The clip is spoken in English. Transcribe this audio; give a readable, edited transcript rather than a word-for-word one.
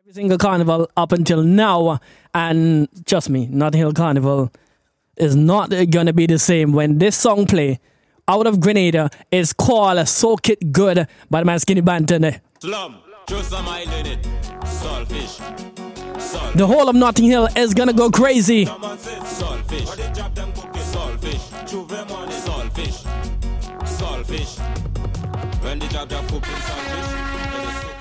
single carnival up until now, and trust me, Notting Hill Carnival is not gonna be the same when this song play out of Grenada. Is called Soak It Good by the man Skinny Banton. Slum, just some oil in it. Saltfish. The whole of Notting Hill is gonna go crazy. Saltfish. Saltfish. Saltfish. Saltfish. When the job cooking saltfish.